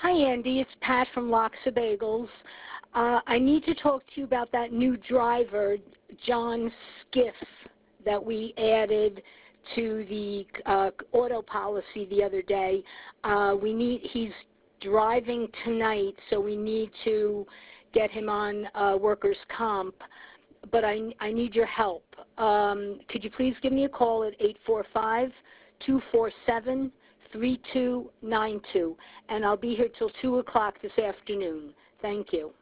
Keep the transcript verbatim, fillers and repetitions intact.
Hi, Andy. It's Pat from Loxa Bagels. Uh, I need to talk to you about that new driver, John Skiff, that we added to the uh, auto policy the other day. Uh, we need, he's driving tonight, so we need to get him on uh, workers' comp, but I, I need your help. Um, could you please give me a call at eight four five, two four seven, three two nine two, and I'll be here till two o'clock this afternoon. Thank you.